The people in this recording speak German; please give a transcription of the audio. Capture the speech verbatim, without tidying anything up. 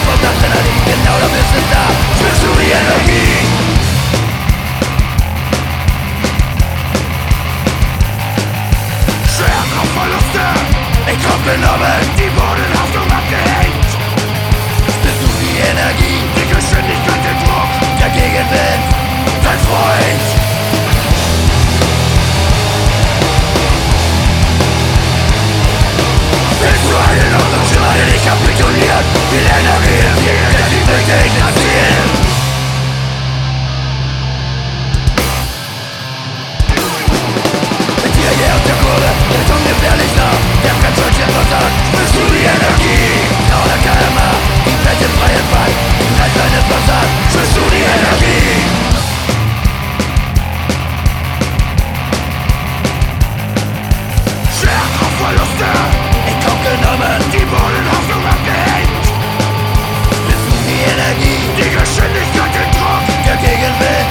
vom Adrenalin, genau dafür ist es da. Spürst du die Energie? Schwerkraftverluste in Kopf genommen, die Bodenhaftung abgehängt. Spürst du die Energie? Die Geschwindigkeit, den Druck, der Gegenwind, dein Freund. Willst du einen Hoffnungsschimmer, der dich kapituliert? Viel Energie im Weg, der die Wege ignorieren. Mit dir hier auf der Kurve, der kommt gefährlich nah. Der Bremsschaltchen versagt, spürst du die Energie? neunhundert Kilometer pro Stunde, die Welt im freien Fall. Die Reißleine ist versagt, spürst du die Energie? Schwerkraftverluste in Kauf genommen, die Bodenhaftung abgehängt. Spürst du die Energie? Die Geschwindigkeit, den Druck, der Gegenwind.